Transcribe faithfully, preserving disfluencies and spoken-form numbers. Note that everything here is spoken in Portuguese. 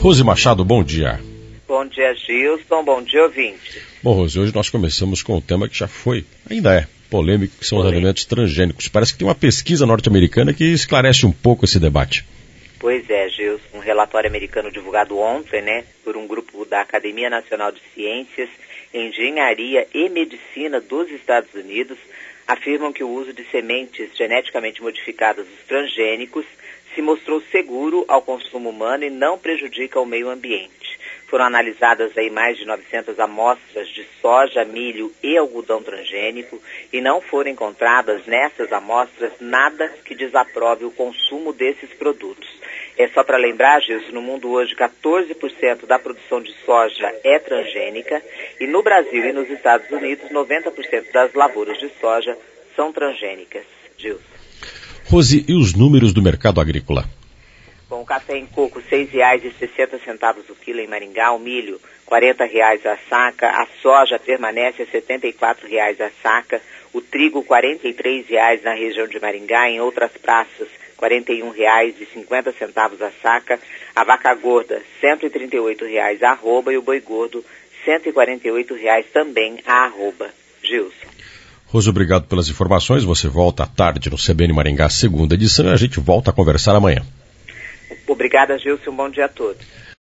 Rose Machado, bom dia. Bom dia, Gilson. Bom dia, ouvinte. Bom, Rose, hoje nós começamos com um tema que já foi, ainda é, polêmico, que são polêmico. Os alimentos transgênicos. Parece que tem uma pesquisa norte-americana que esclarece um pouco esse debate. Pois é, Gilson. Um relatório americano divulgado ontem, né, por um grupo da Academia Nacional de Ciências, Engenharia e Medicina dos Estados Unidos afirmam que o uso de sementes geneticamente modificadas dos transgênicos se mostrou seguro ao consumo humano e não prejudica o meio ambiente. Foram analisadas aí mais de novecentas amostras de soja, milho e algodão transgênico e não foram encontradas nessas amostras nada que desaprove o consumo desses produtos. É só para lembrar, Gilson, no mundo hoje quatorze por cento da produção de soja é transgênica e no Brasil e nos Estados Unidos noventa por cento das lavouras de soja são transgênicas. Gilson. Rose, e os números do mercado agrícola? Bom, o café em coco, seis reais e sessenta centavos o quilo em Maringá, o milho, quarenta reais a saca, a soja permanece a setenta e quatro reais a saca, o trigo, quarenta e três reais na região de Maringá, em outras praças, quarenta e um reais e cinquenta centavos a saca, a vaca gorda, cento e trinta e oito reais a arroba e o boi gordo, cento e quarenta e oito reais também a arroba. Gilson. Rose, obrigado pelas informações. Você volta à tarde no C B N Maringá, segunda edição, e a gente volta a conversar amanhã. Obrigada, Gilson. Um bom dia a todos.